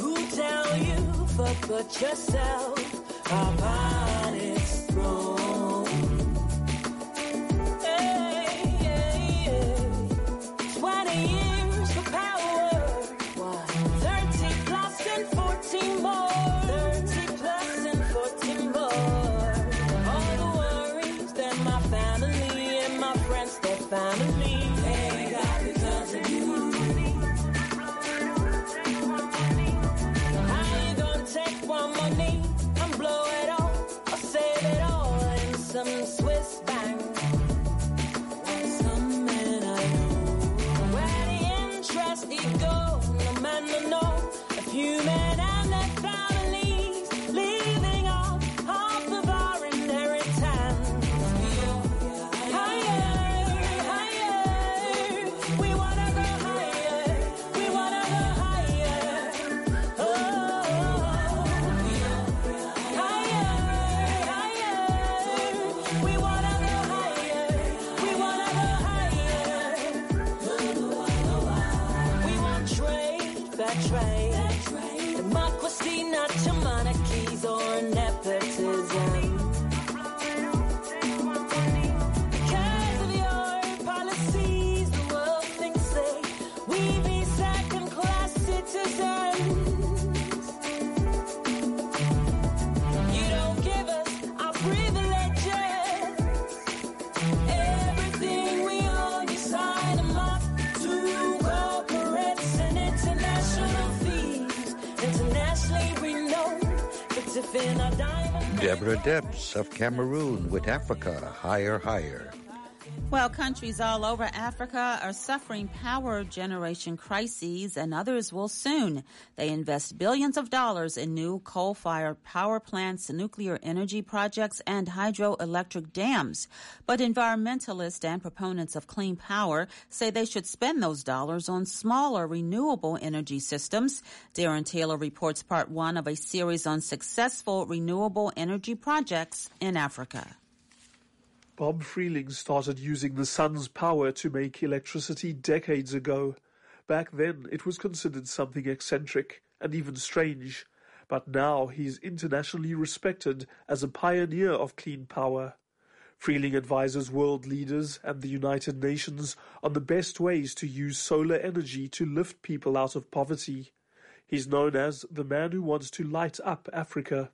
[SPEAKER 7] Put yourself upon its throne.
[SPEAKER 6] Deborah Debs of Cameroon with Africa Higher Higher.
[SPEAKER 5] Well, countries all over Africa are suffering power generation crises, and others will soon. They invest billions of dollars in new coal-fired power plants, nuclear energy projects, and hydroelectric dams. But environmentalists and proponents of clean power say they should spend those dollars on smaller renewable energy systems. Darren Taylor reports part one of a series on successful renewable energy projects in Africa.
[SPEAKER 7] Bob Freeling started using the sun's power to make electricity decades ago. Back then, it was considered something eccentric and even strange. But now he's internationally respected as a pioneer of clean power. Freeling advises world leaders and the United Nations on the best ways to use solar energy to lift people out of poverty. He's known as the man who wants to light up Africa.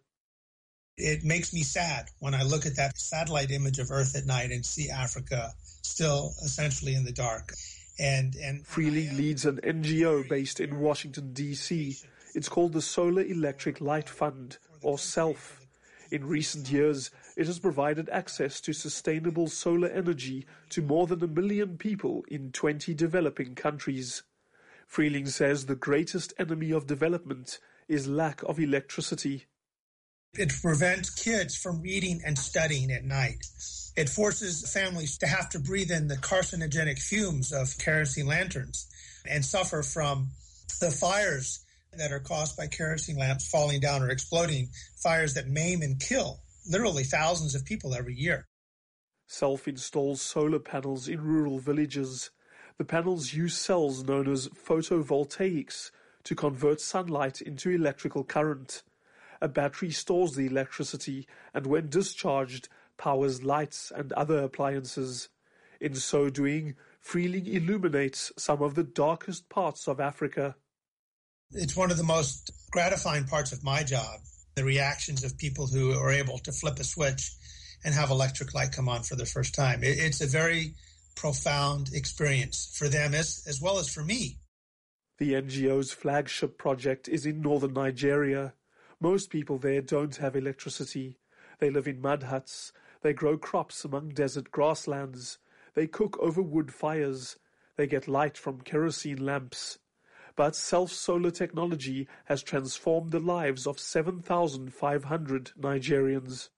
[SPEAKER 10] It makes me sad when I look at that satellite image of Earth at night and see Africa still essentially in the dark. And, and
[SPEAKER 7] Freeling leads an N G O based in Washington, D C. It's called the Solar Electric Light Fund, or SELF. In recent years, it has provided access to sustainable solar energy to more than a million people in twenty developing countries. Freeling says the greatest enemy of development is lack of electricity.
[SPEAKER 10] It prevents kids from reading and studying at night. It forces families to have to breathe in the carcinogenic fumes of kerosene lanterns and suffer from the fires that are caused by kerosene lamps falling down or exploding, fires that maim and kill literally thousands of people every year.
[SPEAKER 7] SELF installs solar panels in rural villages. The panels use cells known as photovoltaics to convert sunlight into electrical current. A battery stores the electricity and, when discharged, powers lights and other appliances. In so doing, Freeling illuminates some of the darkest parts of Africa.
[SPEAKER 10] It's one of the most gratifying parts of my job, the reactions of people who are able to flip a switch and have electric light come on for the first time. It's a very profound experience for them as, as well as for me.
[SPEAKER 7] The N G O's flagship project is in northern Nigeria. Most people there don't have electricity. They live in mud huts. They grow crops among desert grasslands. They cook over wood fires. They get light from kerosene lamps. But self-solar technology has transformed the lives of seven thousand five hundred Nigerians.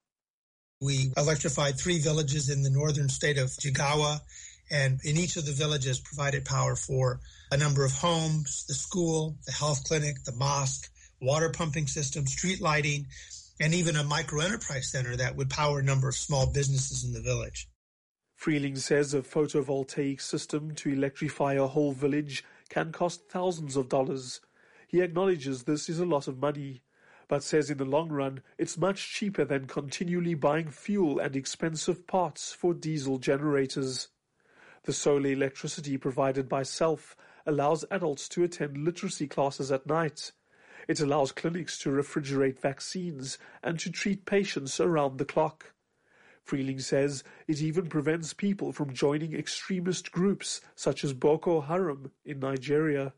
[SPEAKER 10] We electrified three villages in the northern state of Jigawa, and in each of the villages provided power for a number of homes, the school, the health clinic, the mosque, water pumping system, street lighting, and even a microenterprise center that would power a number of small businesses in the village.
[SPEAKER 7] Freeling says a photovoltaic system to electrify a whole village can cost thousands of dollars. He acknowledges this is a lot of money, but says in the long run it's much cheaper than continually buying fuel and expensive parts for diesel generators. The solar electricity provided by SELF allows adults to attend literacy classes at night. It allows clinics to refrigerate vaccines and to treat patients around the clock. Freeling says it even prevents people from joining extremist groups such as Boko Haram in Nigeria.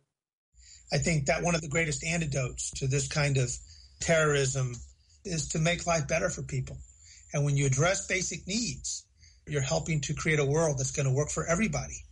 [SPEAKER 10] I think that one of the greatest antidotes to this kind of terrorism is to make life better for people. And when you address basic needs, you're helping to create a world that's going to work for everybody.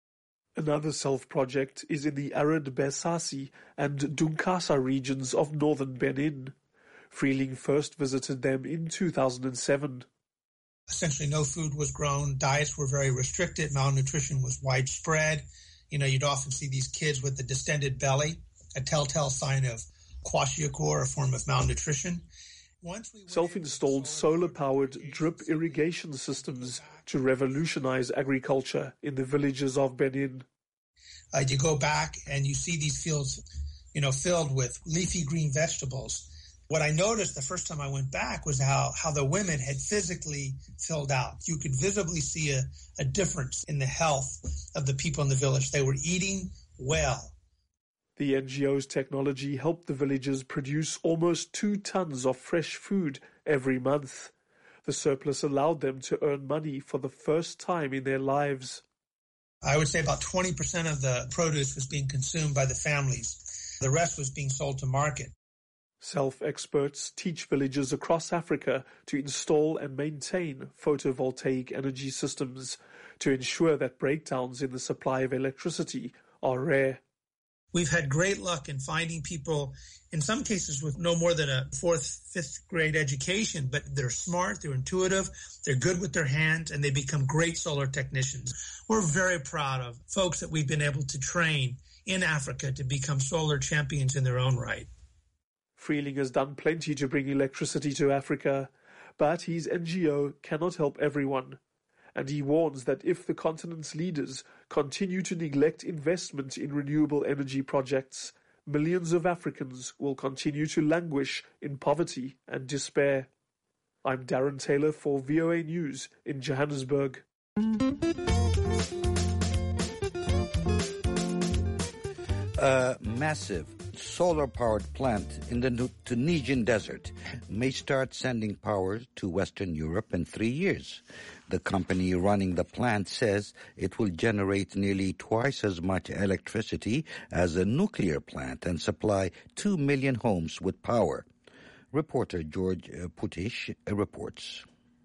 [SPEAKER 7] Another SELF project is in the arid Besasi and Dunkasa regions of northern Benin. Freeling first visited them in two thousand seven.
[SPEAKER 10] Essentially no food was grown, diets were very restricted, malnutrition was widespread. You know, you'd often see these kids with a distended belly, a telltale sign of kwashiorkor, a form of malnutrition.
[SPEAKER 7] Self-installed solar-powered drip irrigation systems to revolutionize agriculture in the villages of Benin.
[SPEAKER 10] Uh, you go back and you see these fields, you know, filled with leafy green vegetables. What I noticed the first time I went back was how, how the women had physically filled out. You could visibly see a, a difference in the health of the people in the village. They were eating well.
[SPEAKER 7] The N G O's technology helped the villagers produce almost two tons of fresh food every month. The surplus allowed them to earn money for the first time in their lives.
[SPEAKER 10] I would say about twenty percent of the produce was being consumed by the families. The rest was being sold to market.
[SPEAKER 7] Self-experts teach villagers across Africa to install and maintain photovoltaic energy systems to ensure that breakdowns in the supply of electricity are rare.
[SPEAKER 10] We've had great luck in finding people, in some cases with no more than a fourth, fifth grade education, but they're smart, they're intuitive, they're good with their hands, and they become great solar technicians. We're very proud of folks that we've been able to train in Africa to become solar champions in their own right.
[SPEAKER 7] Freeling has done plenty to bring electricity to Africa, but his N G O cannot help everyone. And he warns that if the continent's leaders continue to neglect investment in renewable energy projects, millions of Africans will continue to languish in poverty and despair. I'm Darren Taylor for V O A News in Johannesburg.
[SPEAKER 6] A massive solar-powered plant in the Tunisian desert may start sending power to Western Europe in three years. The company running the plant says it will generate nearly twice as much electricity as a nuclear plant and supply two million homes with power. Reporter George Putish reports.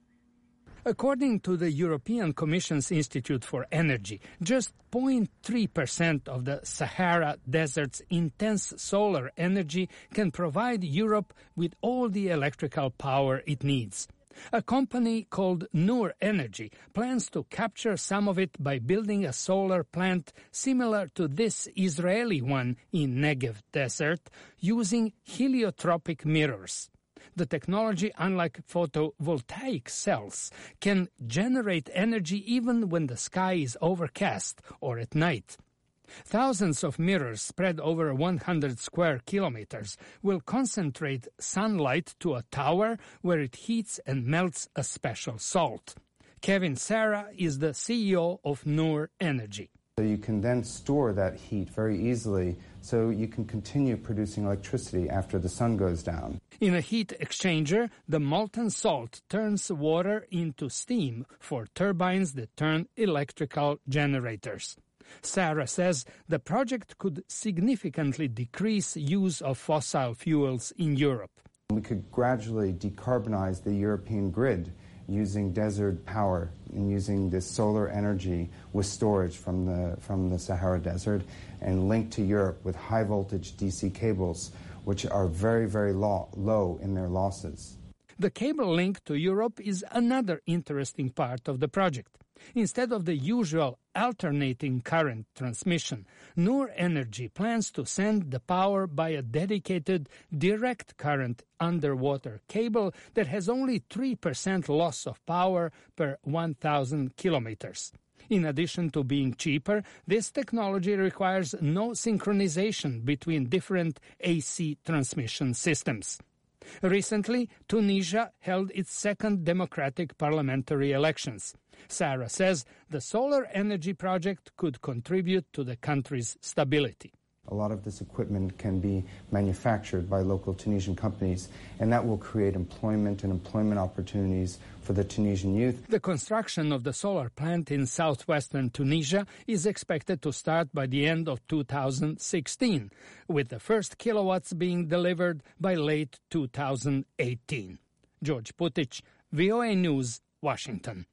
[SPEAKER 11] According to the European Commission's Institute for Energy, just zero point three percent of the Sahara Desert's intense solar energy can provide Europe with all the electrical power it needs. A company called Noor Energy plans to capture some of it by building a solar plant similar to this Israeli one in Negev Desert using heliotropic mirrors. The technology, unlike photovoltaic cells, can generate energy even when the sky is overcast or at night. Thousands of mirrors spread over one hundred square kilometers will concentrate sunlight to a tower where it heats and melts a special salt. Kevin Sarah is the C E O of Noor Energy.
[SPEAKER 12] So you can then store that heat very easily so you can continue producing electricity after the sun goes down.
[SPEAKER 11] In a heat exchanger, the molten salt turns water into steam for turbines that turn electrical generators. Sarah says the project could significantly decrease use of fossil fuels in Europe.
[SPEAKER 12] We could gradually decarbonize the European grid using desert power and using this solar energy with storage from the from the Sahara Desert and linked to Europe with high voltage D C cables, which are very, very low, low in their losses.
[SPEAKER 11] The cable link to Europe is another interesting part of the project. Instead of the usual alternating current transmission, Noor Energy plans to send the power by a dedicated direct current underwater cable that has only three percent loss of power per one thousand kilometers. In addition to being cheaper, this technology requires no synchronization between different A C transmission systems. Recently, Tunisia held its second democratic parliamentary elections. Sarah says the solar energy project could contribute to the country's stability.
[SPEAKER 12] A lot of this equipment can be manufactured by local Tunisian companies, and that will create employment and employment opportunities for the Tunisian youth.
[SPEAKER 11] The construction of the solar plant in southwestern Tunisia is expected to start by the end of two thousand sixteen, with the first kilowatts being delivered by late two thousand eighteen. George Putich, V O A News, Washington.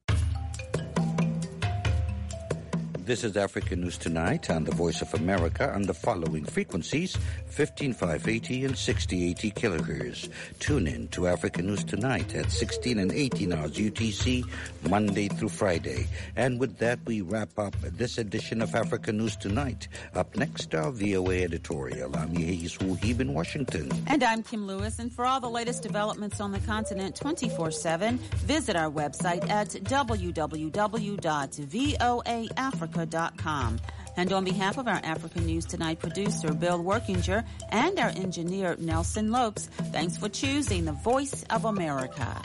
[SPEAKER 6] This is Africa News Tonight on the Voice of America on the following frequencies, fifteen five eighty and sixty eighty kilohertz. Tune in to Africa News Tonight at sixteen and eighteen hours U T C, Monday through Friday. And with that, we wrap up this edition of Africa News Tonight. Up next, our V O A editorial. I'm Yehis Wuhib in Washington.
[SPEAKER 5] And I'm Kim Lewis. And for all the latest developments on the continent twenty-four seven, visit our website at w w w dot voa africa dot com. And on behalf of our Africa News Tonight producer, Bill Workinger, and our engineer, Nelson Lopes, thanks for choosing the Voice of America.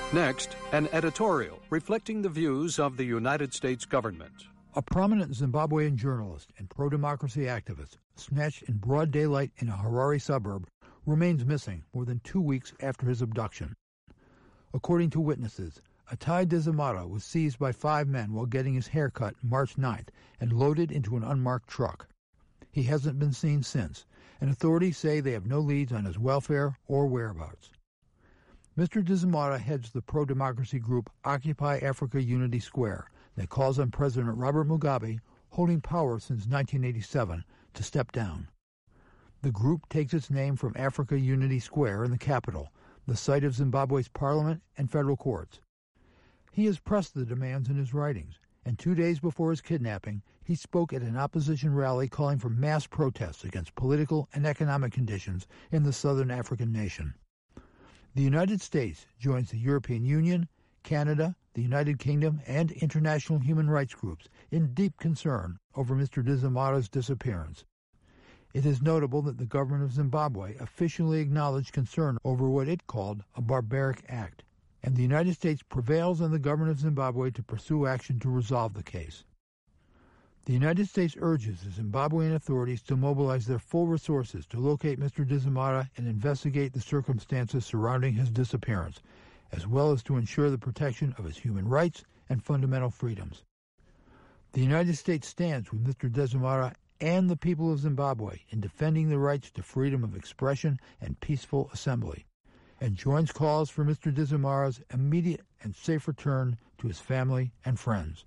[SPEAKER 13] Next, an editorial reflecting the views of the United States government.
[SPEAKER 14] A prominent Zimbabwean journalist and pro-democracy activist snatched in broad daylight in a Harare suburb remains missing more than two weeks after his abduction. According to witnesses, Atai Dezimara was seized by five men while getting his hair cut March ninth and loaded into an unmarked truck. He hasn't been seen since, and authorities say they have no leads on his welfare or whereabouts. Mister Dezimara heads the pro-democracy group Occupy Africa Unity Square that calls on President Robert Mugabe, holding power since nineteen eighty-seven, to step down. The group takes its name from Africa Unity Square in the capital, the site of Zimbabwe's parliament and federal courts. He has pressed the demands in his writings, and two days before his kidnapping, he spoke at an opposition rally calling for mass protests against political and economic conditions in the southern African nation. The United States joins the European Union, Canada, the United Kingdom, and international human rights groups in deep concern over Mister Dezimara's disappearance. It is notable that the government of Zimbabwe officially acknowledged concern over what it called a barbaric act, and the United States prevails on the government of Zimbabwe to pursue action to resolve the case. The United States urges the Zimbabwean authorities to mobilize their full resources to locate Mister Dezimara and investigate the circumstances surrounding his disappearance, as well as to ensure the protection of his human rights and fundamental freedoms. The United States stands with Mister Dezimara and the people of Zimbabwe in defending the rights to freedom of expression and peaceful assembly, and joins calls for Mister Dezimara's immediate and safe return to his family and friends.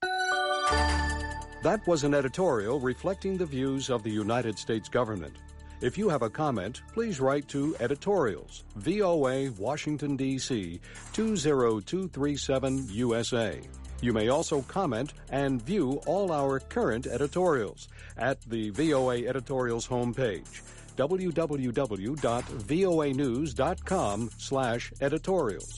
[SPEAKER 13] That was an editorial reflecting the views of the United States government. If you have a comment, please write to Editorials, V O A, Washington, D C two zero two three seven U S A. You may also comment and view all our current editorials at the V O A Editorials homepage, w w w dot voa news dot com slash editorials.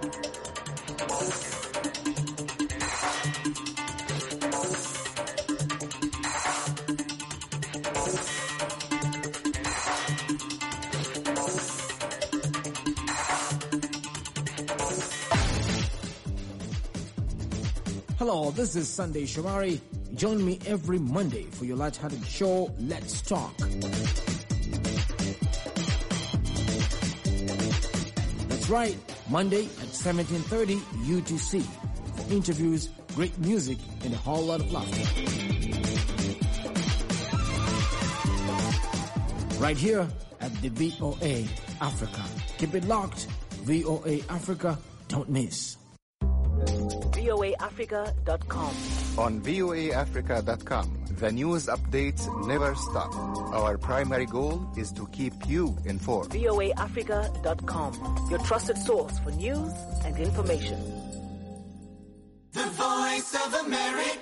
[SPEAKER 21] Hello, this is Sunday Shomari. Join me every Monday for your light-hearted show, Let's Talk. That's right, Monday at seventeen thirty U T C for interviews, great music, and a whole lot of laughter. Right here at the V O A Africa. Keep it locked. V O A Africa, don't miss.
[SPEAKER 15] V O A Africa dot com.
[SPEAKER 16] On V O A Africa dot com, the news updates never stop. Our primary goal is to keep you informed.
[SPEAKER 15] V O A Africa dot com, your trusted source for news and information.
[SPEAKER 17] The Voice of America.